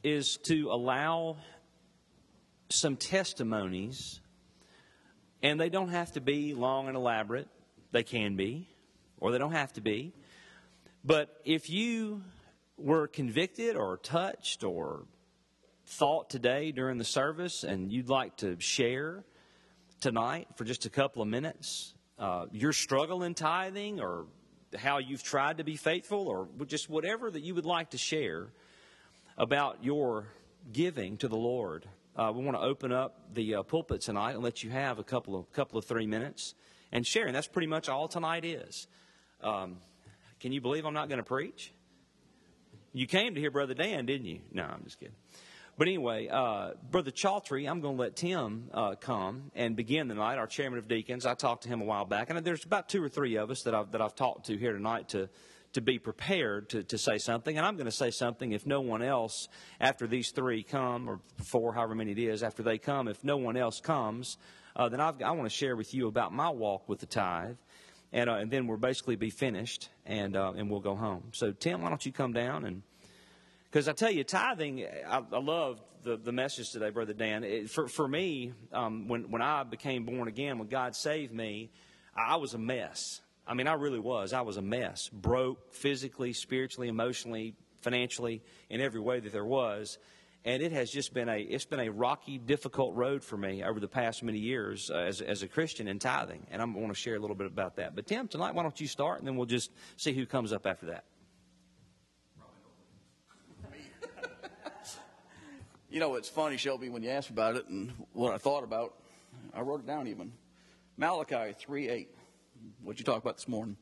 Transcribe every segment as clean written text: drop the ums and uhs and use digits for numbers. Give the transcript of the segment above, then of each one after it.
is to allow some testimonies, and they don't have to be long and elaborate. They can be, or they don't have to be. But if you were convicted or touched or thought today during the service and you'd like to share tonight for just a couple of minutes, your struggle in tithing or how you've tried to be faithful or just whatever that you would like to share about your giving to the Lord, we want to open up the pulpit tonight and let you have a couple of 3 minutes and share. And that's pretty much all tonight is. Can you believe I'm not going to preach? You came to hear Brother Dan, didn't you? No, I'm just kidding. But anyway, Brother Chautry, I'm going to let Tim come and begin the night, our chairman of deacons. I talked to him a while back, and there's about 2 or 3 of us that I've talked to here tonight to be prepared to say something. And I'm going to say something if no one else, after these 3 come, or 4, however many it is, after they come, if no one else comes, then I want to share with you about my walk with the tithe. And then we'll basically be finished, and we'll go home. So, Tim, why don't you come down and... Because I tell you, tithing, I love the message today, Brother Dan. For me, when I became born again, when God saved me, I was a mess. I mean, I really was. I was a mess. Broke physically, spiritually, emotionally, financially, in every way that there was. And it has just been a rocky, difficult road for me over the past many years as a Christian in tithing. And I'm going to share a little bit about that. But Tim, tonight, why don't you start, and then we'll just see who comes up after that. You know, it's funny, Shelby, when you asked about it and what I thought about, I wrote it down even. Malachi 3:8, what you talked about this morning.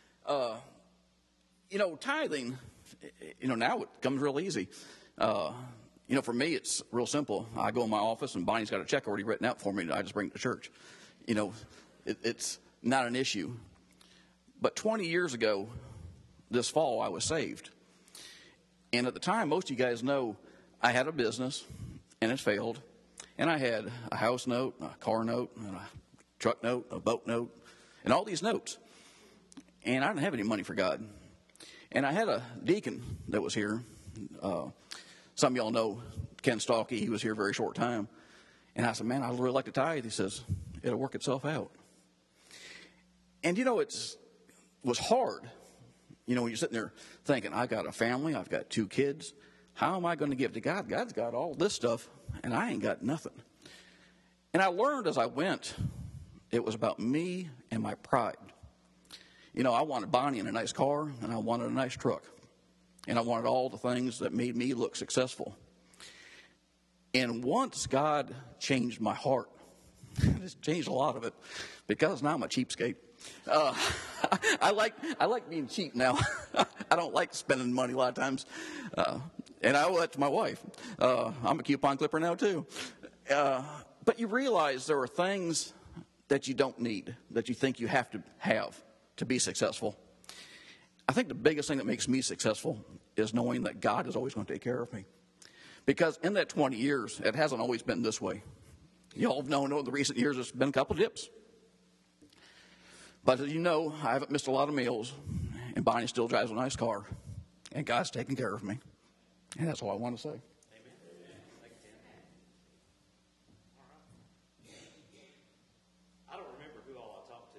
Tithing, now it comes real easy. For me, it's real simple. I go in my office and Bonnie's got a check already written out for me and I just bring it to church. It's not an issue. But 20 years ago, this fall, I was saved. And at the time, most of you guys know, I had a business, and it failed, and I had a house note, a car note, a truck note, a boat note, and all these notes. And I didn't have any money for God. And I had a deacon that was here. Some of y'all know Ken Stalky. He was here a very short time. And I said, man, I'd really like to tithe. He says, it'll work itself out. And, it was hard. When you're sitting there thinking, I got a family, I've got 2 kids. How am I going to give to God? God's got all this stuff, and I ain't got nothing. And I learned as I went, it was about me and my pride. I wanted Bonnie in a nice car, and I wanted a nice truck. And I wanted all the things that made me look successful. And once God changed my heart, it's changed a lot of it, because now I'm a cheapskate. I like being cheap now. I don't like spending money a lot of times. And I owe that to my wife. I'm a coupon clipper now, too. But you realize there are things that you don't need, that you think you have to be successful. I think the biggest thing that makes me successful is knowing that God is always going to take care of me. Because in that 20 years, it hasn't always been this way. You all know in the recent years, there's been a couple dips. But as you know, I haven't missed a lot of meals, and Bonnie still drives a nice car, and God's taking care of me. And that's all I want to say. Amen. Thank you, Tim. All right. I don't remember who all I talked to.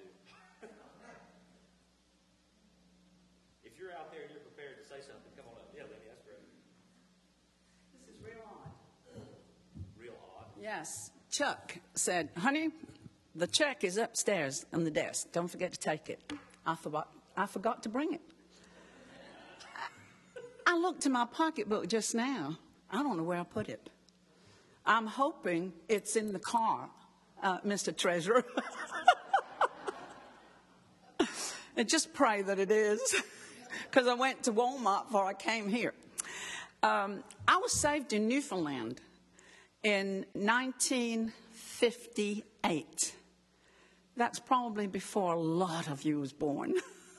If you're out there and you're prepared to say something, come on up. Yeah, Lenny, that's great. This is real odd. Real odd? Yes. Chuck said, honey, the check is upstairs on the desk. Don't forget to take it. I forgot to bring it. I looked in my pocketbook just now. I don't know where I put it. I'm hoping it's in the car, Mr. Treasurer. And just pray that it is, because I went to Walmart before I came here. I was saved in Newfoundland in 1958. That's probably before a lot of you was born.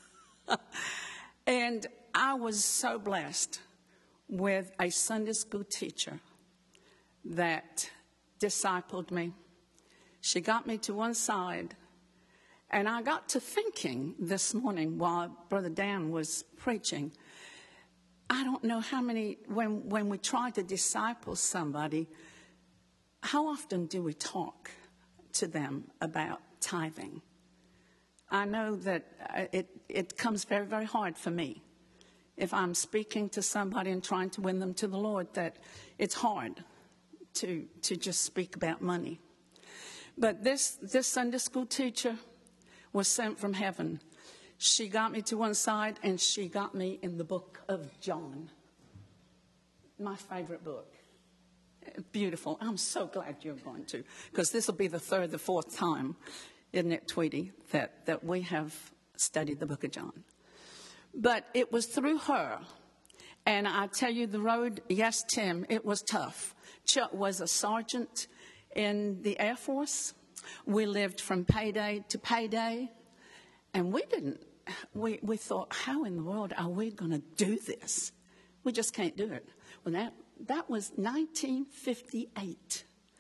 And I was so blessed with a Sunday school teacher that discipled me. She got me to one side, and I got to thinking this morning while Brother Dan was preaching, I don't know how many, when we try to disciple somebody, how often do we talk to them about tithing? I know that it comes very, very hard for me. If I'm speaking to somebody and trying to win them to the Lord, that it's hard to just speak about money. But this Sunday school teacher was sent from heaven. She got me to one side and she got me in the book of John, my favorite book. Beautiful. I'm so glad you're going to, because this will be the third, the fourth time, isn't it, Tweety, that we have studied the book of John. But it was through her. And I tell you, the road, yes, Tim, it was tough. Chuck was a sergeant in the Air Force. We lived from payday to payday. And we thought, how in the world are we going to do this? We just can't do it. Well, that was 1958.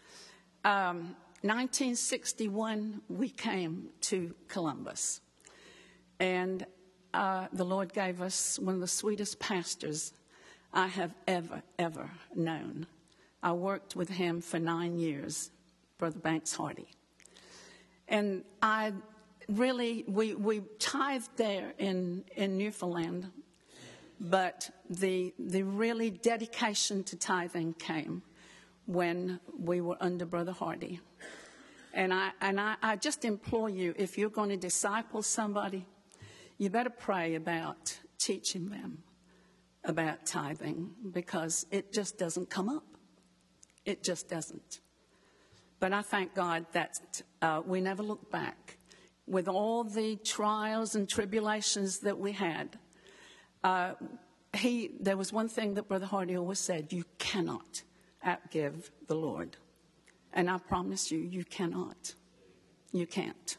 1961, we came to Columbus. And the Lord gave us one of the sweetest pastors I have ever known. I worked with him for 9 years, Brother Banks Hardy. And we tithed there in Newfoundland, but the really dedication to tithing came when we were under Brother Hardy. And I just implore you, if you're going to disciple somebody, you better pray about teaching them about tithing, because it just doesn't come up. It just doesn't. But I thank God that we never looked back. With all the trials and tribulations that we had, there was one thing that Brother Hardy always said: you cannot outgive the Lord. And I promise you, you cannot. You can't.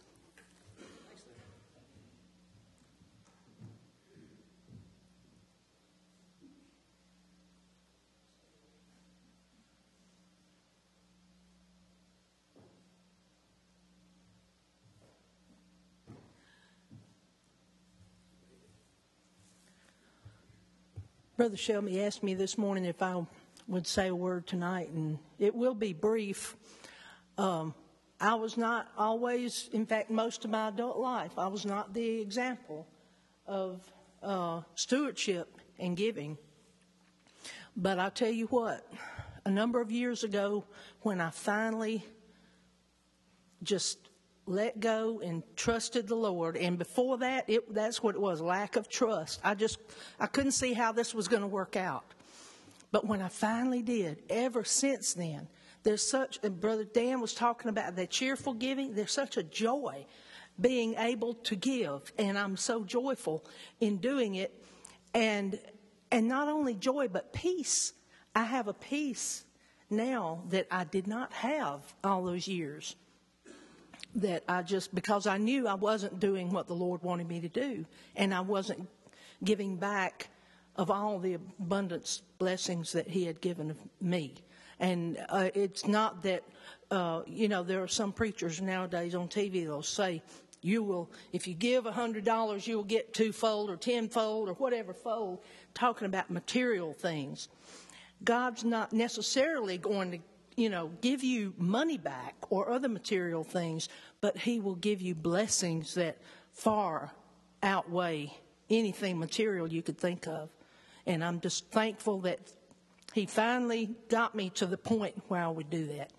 Brother Shelby asked me this morning if I would say a word tonight, and it will be brief. I was not always, in fact, most of my adult life, I was not the example of stewardship and giving. But I'll tell you what, a number of years ago, when I finally just let go and trusted the Lord. And before that, that's what it was, lack of trust. I couldn't see how this was going to work out. But when I finally did, ever since then, and Brother Dan was talking about that cheerful giving, there's such a joy being able to give. And I'm so joyful in doing it. And not only joy, but peace. I have a peace now that I did not have all those years. That because I knew I wasn't doing what the Lord wanted me to do, and I wasn't giving back of all the abundance blessings that He had given me. And it's not that, there are some preachers nowadays on TV, they'll say, if you give $100, you will get twofold or tenfold or whatever fold, talking about material things. God's not necessarily going to give you money back or other material things, but He will give you blessings that far outweigh anything material you could think of. And I'm just thankful that He finally got me to the point where I would do that.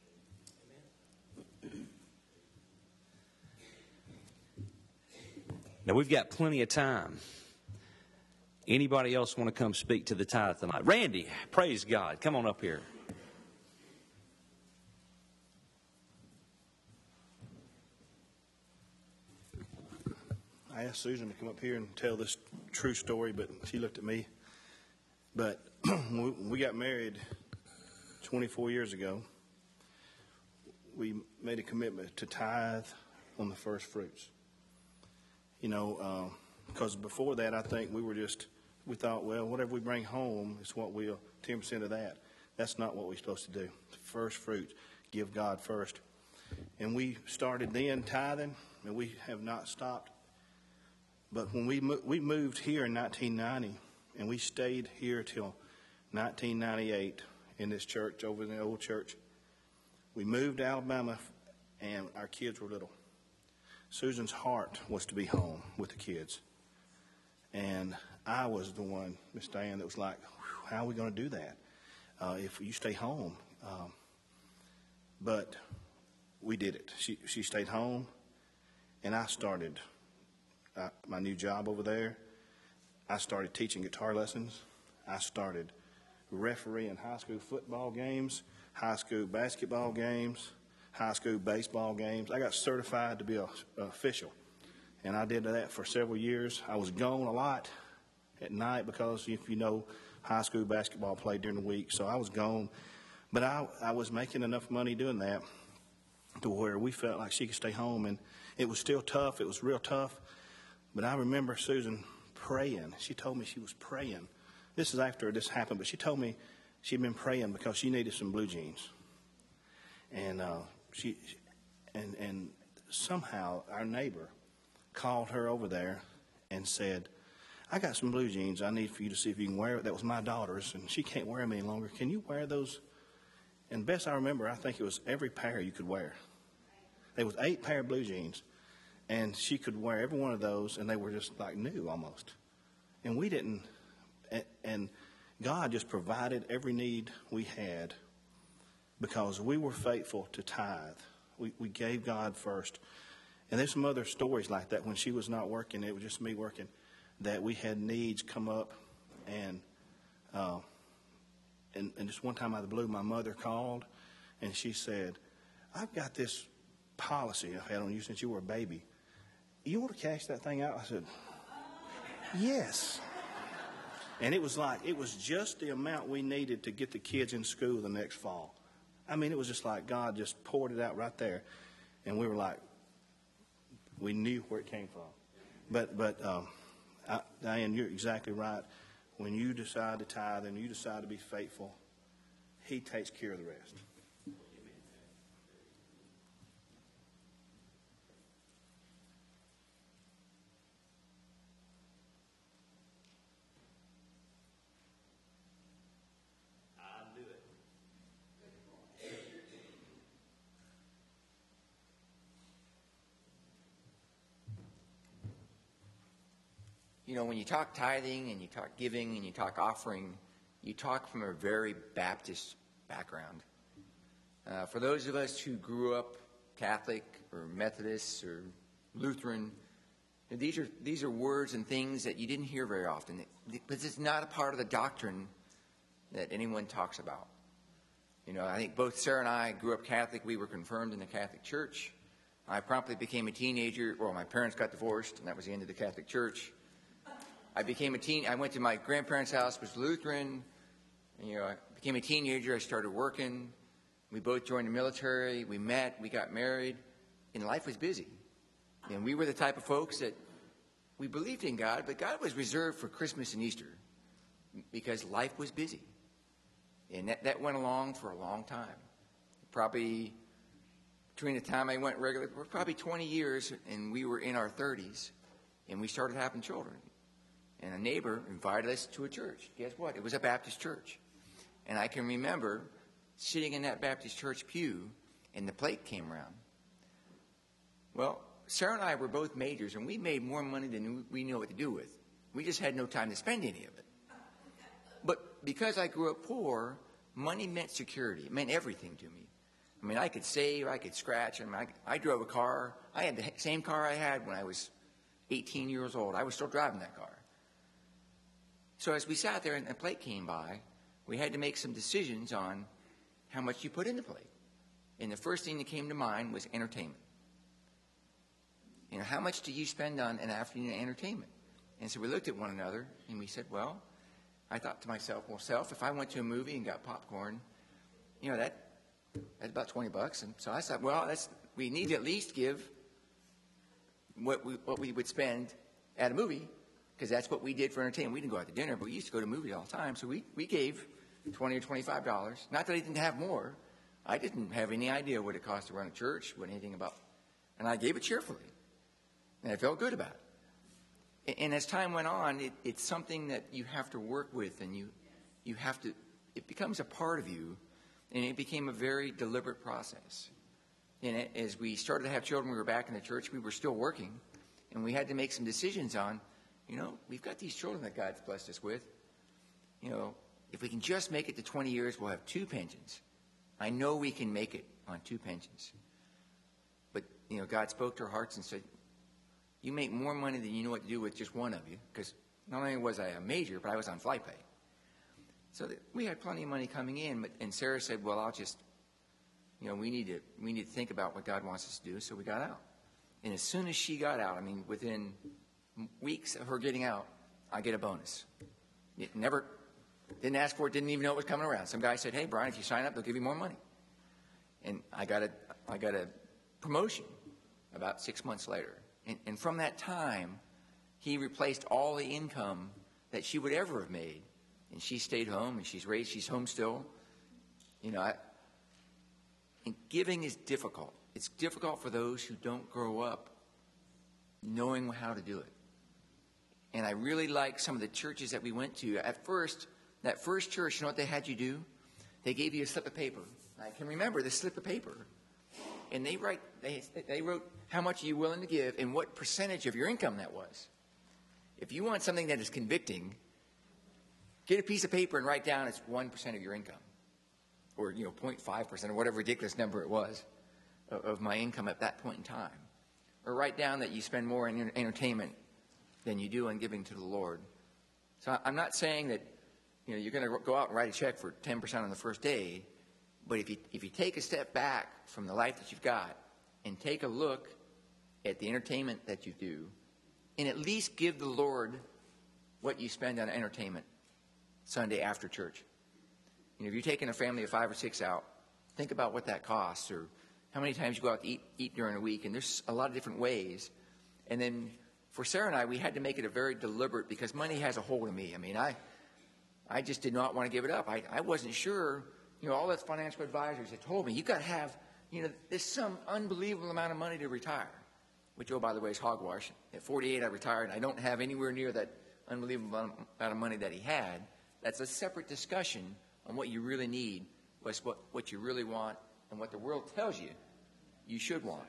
Now, we've got plenty of time. Anybody else want to come speak to the tithe tonight? Randy, praise God. Come on up here. I asked Susan to come up here and tell this true story, but she looked at me. But we got married 24 years ago. We made a commitment to tithe on the first fruits. Because before that, I think we thought, well, whatever we bring home is what 10% of that. That's not what we're supposed to do. The first fruit, give God first. And we started then tithing, and we have not stopped. But when we moved here in 1990, and we stayed here till 1998 in this church, over in the old church. We moved to Alabama, and our kids were little. Susan's heart was to be home with the kids. And I was the one, Miss Diane, that was like, how are we going to do that if you stay home? But we did it. She stayed home, and I started my new job over there. I started teaching guitar lessons. I started refereeing high school football games, high school basketball games, high school baseball games. I got certified to be an official, and I did that for several years. I was gone a lot at night because, if you know, high school basketball played during the week, so I was gone. But I was making enough money doing that to where we felt like she could stay home, and it was still tough. It was real tough. But I remember Susan praying. She told me she was praying. This is after this happened, but she told me she'd been praying because she needed some blue jeans. And and somehow our neighbor called her over there and said, I got some blue jeans I need for you to see if you can wear it. That was my daughter's, and she can't wear them any longer. Can you wear those? And best I remember, I think it was every pair you could wear. There was 8 pair of blue jeans, and she could wear every one of those, and they were just like new almost. And we didn't, and God just provided every need we had because we were faithful to tithe. We gave God first. And there's some other stories like that. When she was not working, it was just me working, that we had needs come up, and just one time out of the blue, my mother called, and she said, I've got this policy I've had on you since you were a baby. You want to cash that thing out? I said, yes. And it was just the amount we needed to get the kids in school the next fall. I mean, it was just like God just poured it out right there. And we were like, we knew where it came from. But Diane, you're exactly right. When you decide to tithe and you decide to be faithful, He takes care of the rest. You know, when you talk tithing and you talk giving and you talk offering, you talk from a very Baptist background. For those of us who grew up Catholic or Methodist or Lutheran, these are words and things that you didn't hear very often, because it's not a part of the doctrine that anyone talks about. You know, I think both Sarah and I grew up Catholic. We were confirmed in the Catholic Church. I promptly became a teenager. Well, my parents got divorced, and that was the end of the Catholic Church. I went to my grandparents' house, was Lutheran. And, you know, I became a teenager. I started working. We both joined the military. We met. We got married. And life was busy. And we were the type of folks that we believed in God, but God was reserved for Christmas and Easter because life was busy. And that went along for a long time. Probably between the time I went regular, probably 20 years, and we were in our 30s, and we started having children. And a neighbor invited us to a church. Guess what? It was a Baptist church. And I can remember sitting in that Baptist church pew, and the plate came around. Well, Sarah and I were both majors, and we made more money than we knew what to do with. We just had no time to spend any of it. But because I grew up poor, money meant security. It meant everything to me. I mean, I could save, I could scratch. I mean, I drove a car. I had the same car I had when I was 18 years old. I was still driving that car. So as we sat there and the plate came by, we had to make some decisions on how much you put in the plate. And the first thing that came to mind was entertainment. You know, how much do you spend on an afternoon of entertainment? And so we looked at one another and we said, well, I thought to myself, well, if I went to a movie and got popcorn, you know, that's about $20. And so I thought, well, we need to at least give what we would spend at a movie, because that's what we did for entertainment. We didn't go out to dinner, but we used to go to movies all the time. So we gave $20 or $25. Not that I didn't have more. I didn't have any idea what it cost to run a church, what anything about. And I gave it cheerfully. And I felt good about it. And as time went on, it's something that you have to work with, and you have to, it becomes a part of you, and it became a very deliberate process. And as we started to have children, we were back in the church, we were still working, and we had to make some decisions on, we've got these children that God's blessed us with. If we can just make it to 20 years, we'll have 2 pensions. I know we can make it on 2 pensions. But, God spoke to our hearts and said, you make more money than you know what to do with just one of you, because not only was I a major, but I was on flight pay. So we had plenty of money coming in, and Sarah said, well, I'll just, we need to think about what God wants us to do, so we got out. And as soon as she got out, within weeks of her getting out, I get a bonus. Never, didn't ask for it, didn't even know it was coming around. Some guy said, hey, Brian, if you sign up, they'll give you more money. And I got a promotion about 6 months later. And from that time, he replaced all the income that she would ever have made. And she stayed home, and she's home still. And giving is difficult. It's difficult for those who don't grow up knowing how to do it. And I really like some of the churches that we went to. At first, that first church, you know what they had you do? They gave you a slip of paper. I can remember the slip of paper. And they wrote how much are you willing to give and what percentage of your income that was. If you want something that is convicting, get a piece of paper and write down it's 1% of your income. Or, 0.5% or whatever ridiculous number it was of my income at that point in time. Or write down that you spend more on entertainment than you do on giving to the Lord. So I'm not saying that, you're going to go out and write a check for 10% on the first day. But if you take a step back from the life that you've got and take a look at the entertainment that you do, and at least give the Lord what you spend on entertainment Sunday after church. If you're taking a family of 5 or 6 out, think about what that costs, or how many times you go out to eat during the week. And there's a lot of different ways. And then for Sarah and I, we had to make it a very deliberate, because money has a hold of me. I just did not want to give it up. I wasn't sure. All those financial advisors had told me, you got to have, there's some unbelievable amount of money to retire, which, oh, by the way, is hogwash. At 48, I retired. I don't have anywhere near that unbelievable amount of money that he had. That's a separate discussion on what you really need, what you really want, and what the world tells you you should want.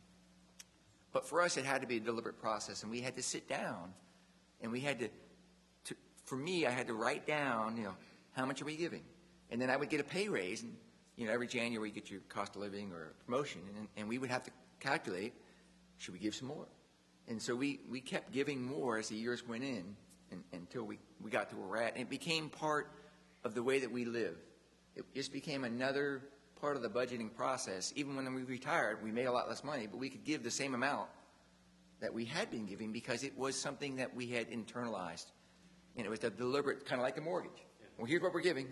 But for us, it had to be a deliberate process, and we had to sit down, and we had to for me, I had to write down, how much are we giving? And then I would get a pay raise, and every January you get your cost of living or promotion, and we would have to calculate, should we give some more? And so we kept giving more as the years went in, until we got to where we're at. And it became part of the way that we live. It just became another part of the budgeting process. Even when we retired, we made a lot less money, but we could give the same amount that we had been giving, because it was something that we had internalized. And it was a deliberate, kind of like a mortgage. Well, here's what we're giving.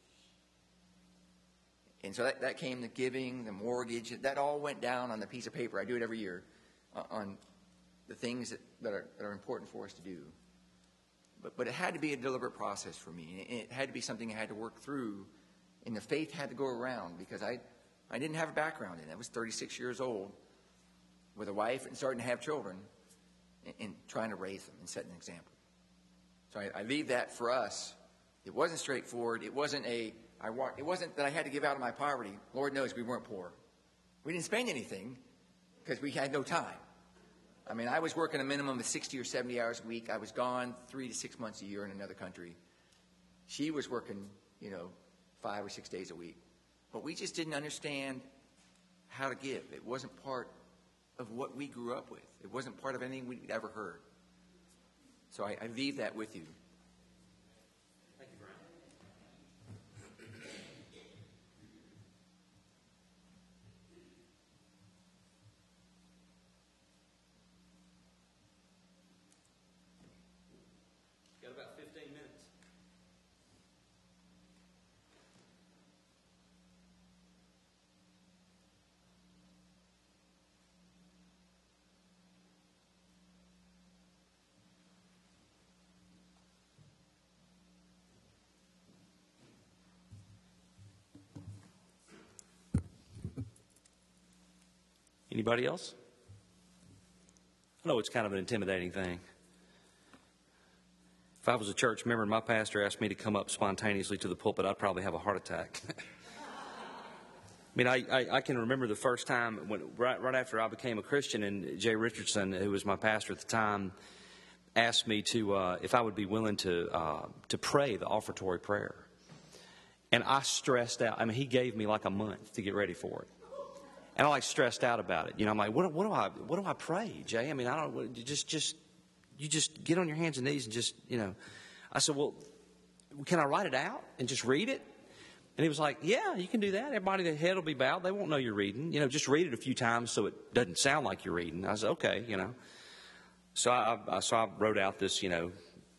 And so that came, the giving, the mortgage, that all went down on the piece of paper. I do it every year on the things that are important for us to do. But it had to be a deliberate process for me. And it had to be something I had to work through. And the faith had to go around, because I didn't have a background in it. I was 36 years old with a wife and starting to have children and trying to raise them and set an example. So I leave that for us. It wasn't straightforward. It wasn't that I had to give out of my poverty. Lord knows we weren't poor. We didn't spend anything because we had no time. I was working a minimum of 60 or 70 hours a week. I was gone 3 to 6 months a year in another country. She was working, 5 or 6 days a week. But we just didn't understand how to give. It wasn't part of what we grew up with. It wasn't part of anything we'd ever heard. So I leave that with you. Thank you, Brian. Got about 15 minutes. Anybody else? I know it's kind of an intimidating thing. If I was a church member and my pastor asked me to come up spontaneously to the pulpit, I'd probably have a heart attack. I mean, I can remember the first time right after I became a Christian, and Jay Richardson, who was my pastor at the time, asked me to if I would be willing to pray the offertory prayer. And I stressed out. I mean, he gave me like a month to get ready for it. And I like stressed out about it. You know, I'm like, what do I pray, Jay? I mean, I don't you just get on your hands and knees and just, you know. I said, well, can I write it out and just read it? And he was like, yeah, you can do that. Everybody, their head will be bowed. They won't know you're reading. You know, just read it a few times so it doesn't sound like you're reading. I said, okay, you know. So I wrote out this, you know,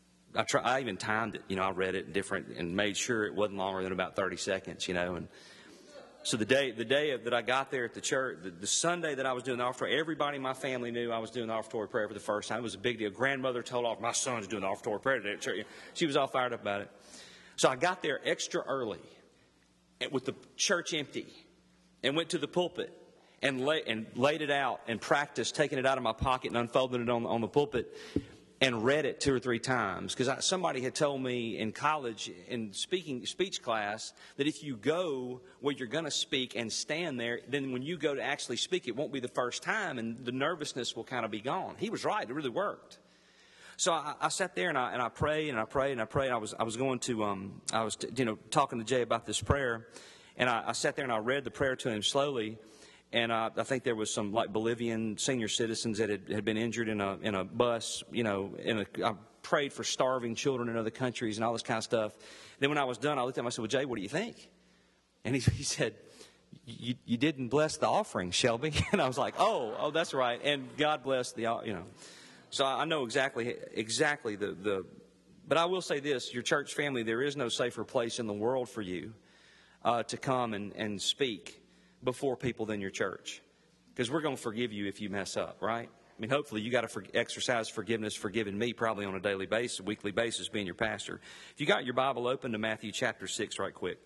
I even timed it. You know, I read it different and made sure it wasn't longer than about 30 seconds, you know. And so the day that I got there at the church, the Sunday that I was doing the offertory, everybody in my family knew I was doing the offertory prayer for the first time. It was a big deal. Grandmother told off, my son's doing the offertory prayer today at church. She was all fired up about it. So I got there extra early with the church empty and went to the pulpit and laid it out and practiced taking it out of my pocket and unfolding it on the pulpit and read it 2 or 3 times. Because somebody had told me in college, in speech class, that if you go where you're going to speak and stand there, then when you go to actually speak, it won't be the first time, and the nervousness will kind of be gone. He was right. It really worked. So I sat there and I prayed and I prayed and I prayed. I was going to talking to Jay about this prayer, and I sat there and I read the prayer to him slowly. And I think there was some like Bolivian senior citizens that had been injured in a bus. You know, I prayed for starving children in other countries and all this kind of stuff. Then when I was done, I looked at him. I said, "Well, Jay, what do you think?" And he said, "You didn't bless the offering, Shelby." And I was like, "Oh, that's right." And God bless the, you know. So I know exactly the. But I will say this: your church family, there is no safer place in the world for you to come and speak before people than your church, because we're going to forgive you if you mess up, right? I mean, hopefully you got to exercise forgiveness, forgiving me probably on a daily basis, weekly basis, being your pastor. If you got your Bible open to Matthew chapter 6 right quick.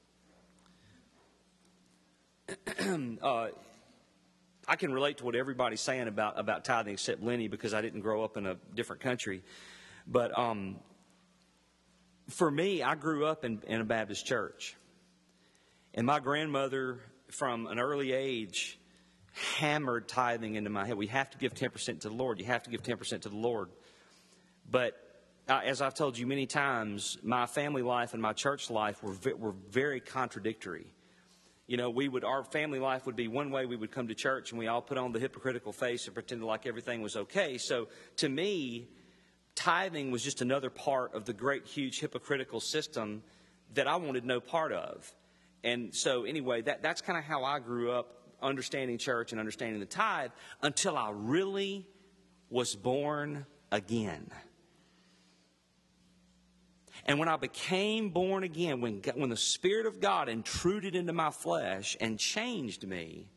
I can relate to what everybody's saying about tithing except Lenny, because I didn't grow up in a different country. But for me, I grew up in a Baptist church. And my grandmother, from an early age, hammered tithing into my head. We have to give 10% to the Lord. You have to give 10% to the Lord. But as I've told you many times, my family life and my church life were very contradictory. You know, our family life would be one way. We would come to church and we all put on the hypocritical face and pretend like everything was okay. So to me, tithing was just another part of the great, huge hypocritical system that I wanted no part of. And so anyway, that's kind of how I grew up, understanding church and understanding the tithe, until I really was born again. And when I became born again, when the Spirit of God intruded into my flesh and changed me,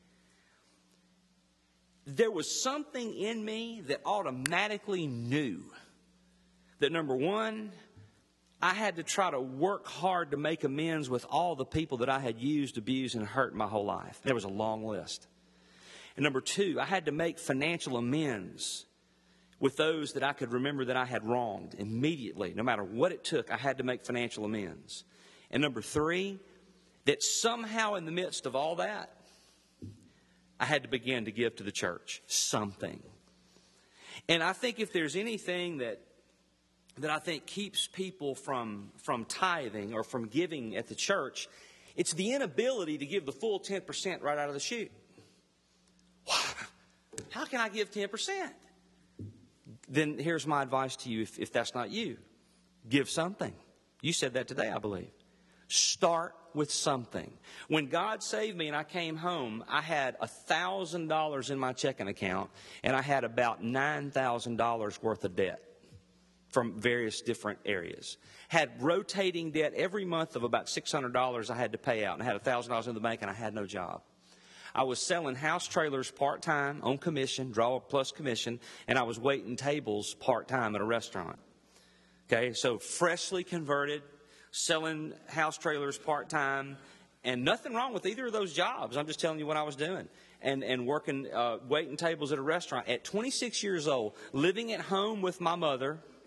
there was something in me that automatically knew that, number one, I had to try to work hard to make amends with all the people that I had used, abused, and hurt my whole life. There was a long list. And number two, I had to make financial amends with those that I could remember that I had wronged immediately. No matter what it took, I had to make financial amends. And number three, that somehow in the midst of all that, I had to begin to give to the church something. And I think if there's anything that I think keeps people from tithing or from giving at the church, it's the inability to give the full 10% right out of the chute. How can I give 10%? Then here's my advice to you if that's not you. Give something. You said that today, I believe. Start with something. When God saved me and I came home, I had $1,000 in my checking account, and I had about $9,000 worth of debt from various different areas. Had rotating debt every month of about $600 I had to pay out, and I had $1,000 in the bank, and I had no job. I was selling house trailers part-time on commission, draw plus commission, and I was waiting tables part-time at a restaurant. Okay, so freshly converted, selling house trailers part-time, and nothing wrong with either of those jobs. I'm just telling you what I was doing. And working, waiting tables at a restaurant. At 26 years old, living at home with my mother,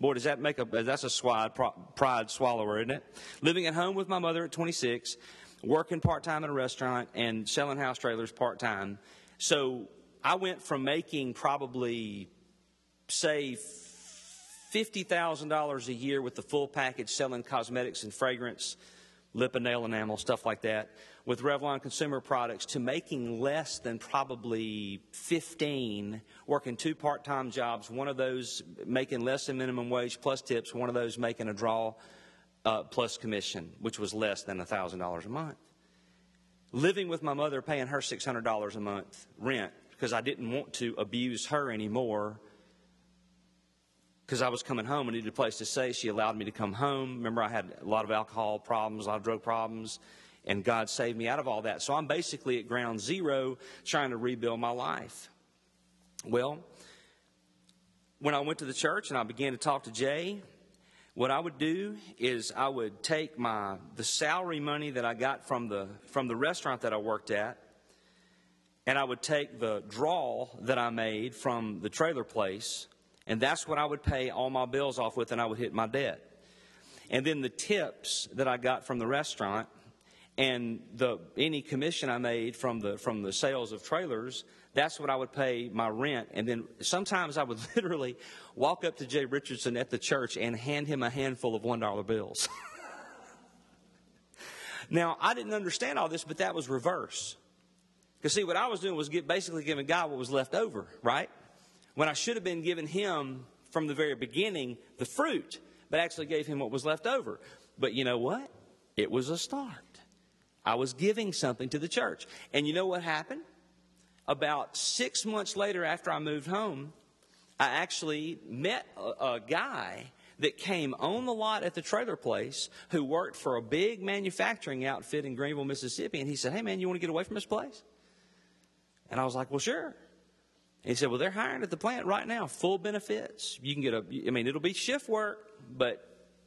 Boy, does that make that's a pride swallower, isn't it? Living at home with my mother at 26, working part-time in a restaurant, and selling house trailers part-time. So I went from making probably, say, $50,000 a year with the full package, selling cosmetics and fragrance, lip and nail enamel, stuff like that, with Revlon Consumer Products, to making less than probably 15, working 2 part-time jobs, one of those making less than minimum wage plus tips, one of those making a draw plus commission, which was less than $1,000 a month. Living with my mother, paying her $600 a month rent, because I didn't want to abuse her anymore, because I was coming home and needed a place to stay. She allowed me to come home. Remember, I had a lot of alcohol problems, a lot of drug problems, and God saved me out of all that. So I'm basically at ground zero trying to rebuild my life. Well, when I went to the church and I began to talk to Jay, what I would do is I would take the salary money that I got from the restaurant that I worked at, and I would take the draw that I made from the trailer place, and that's what I would pay all my bills off with, and I would hit my debt. And then the tips that I got from the restaurant and any commission I made from the sales of trailers, that's what I would pay my rent. And then sometimes I would literally walk up to Jay Richardson at the church and hand him a handful of $1 bills. Now, I didn't understand all this, but that was reverse. Because, see, what I was doing was basically giving God what was left over, right? When I should have been giving him, from the very beginning, the fruit, but actually gave him what was left over. But you know what? It was a start. I was giving something to the church. And you know what happened? About 6 months later, after I moved home, I actually met a guy that came on the lot at the trailer place who worked for a big manufacturing outfit in Greenville, Mississippi. And he said, "Hey, man, you want to get away from this place?" And I was like, "Well, sure." And he said, "Well, they're hiring at the plant right now, full benefits. You can get it'll be shift work, but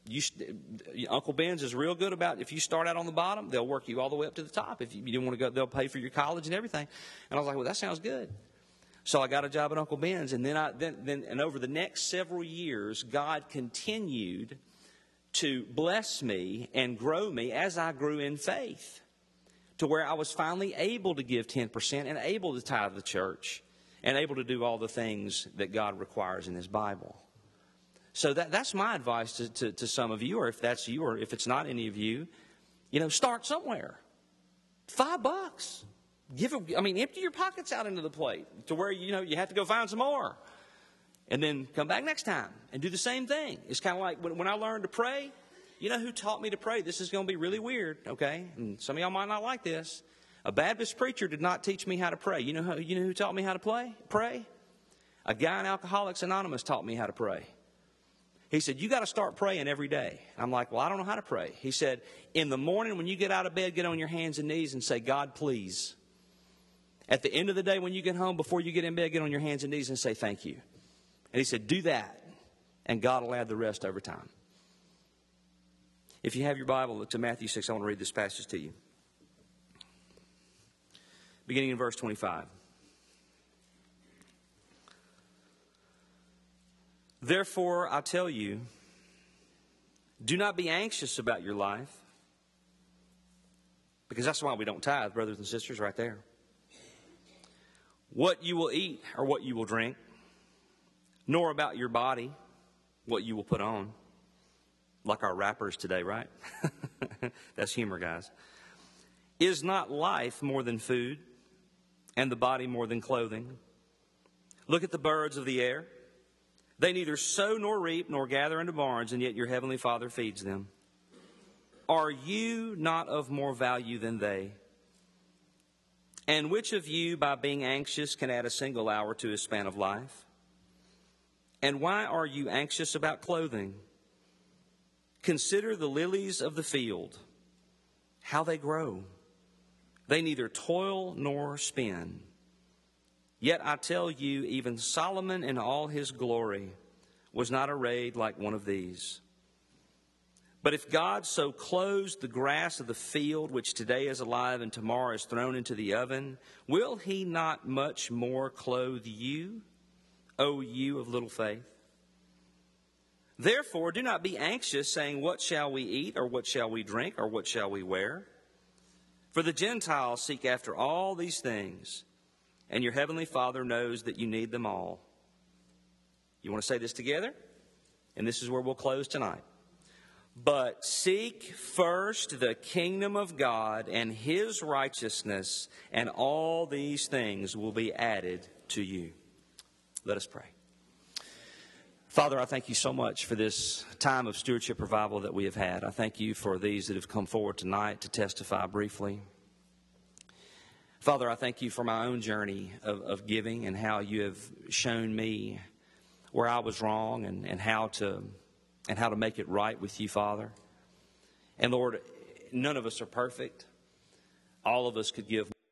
Uncle Ben's is real good about, if you start out on the bottom, they'll work you all the way up to the top. If you didn't want to go, they'll pay for your college and everything." And I was like, "Well, that sounds good." So I got a job at Uncle Ben's, and then over the next several years, God continued to bless me and grow me as I grew in faith, to where I was finally able to give 10% and able to tithe the church and able to do all the things that God requires in His Bible. So that's my advice to some of you, or if that's you, or if it's not any of you, start somewhere. $5. Empty your pockets out into the plate to where, you have to go find some more. And then come back next time and do the same thing. It's kind of like when I learned to pray, you know who taught me to pray? This is going to be really weird, okay? And some of y'all might not like this. A Baptist preacher did not teach me how to pray. You know who taught me how to pray? A guy in Alcoholics Anonymous taught me how to pray. He said, "You got to start praying every day." I'm like, "Well, I don't know how to pray." He said, "In the morning when you get out of bed, get on your hands and knees and say, 'God, please.' At the end of the day, when you get home, before you get in bed, get on your hands and knees and say, 'Thank you.'" And he said, "Do that, and God will add the rest over time." If you have your Bible, look to Matthew 6. I want to read this passage to you. Beginning in verse 25. "Therefore, I tell you, do not be anxious about your life," because that's why we don't tithe, brothers and sisters, right there. "What you will eat or what you will drink, nor about your body, what you will put on." Like our rappers today, right? That's humor, guys. "Is not life more than food, and the body more than clothing? Look at the birds of the air. They neither sow nor reap nor gather into barns, and yet your heavenly Father feeds them. Are you not of more value than they? And which of you, by being anxious, can add a single hour to his span of life? And why are you anxious about clothing? Consider the lilies of the field, how they grow. They neither toil nor spin. Yet I tell you, even Solomon in all his glory was not arrayed like one of these. But if God so clothes the grass of the field, which today is alive and tomorrow is thrown into the oven, will He not much more clothe you, O you of little faith? Therefore, do not be anxious, saying, what shall we eat, or what shall we drink, or what shall we wear? For the Gentiles seek after all these things, and your heavenly Father knows that you need them all. You want to say this together? And this is where we'll close tonight. But seek first the kingdom of God and his righteousness, and all these things will be added to you. Let us pray. Father, I thank you so much for this time of stewardship revival that we have had. I thank you for these that have come forward tonight to testify briefly. Father, I thank you for my own journey of giving and how you have shown me where I was wrong and how to make it right with you, Father. And Lord, none of us are perfect. All of us could give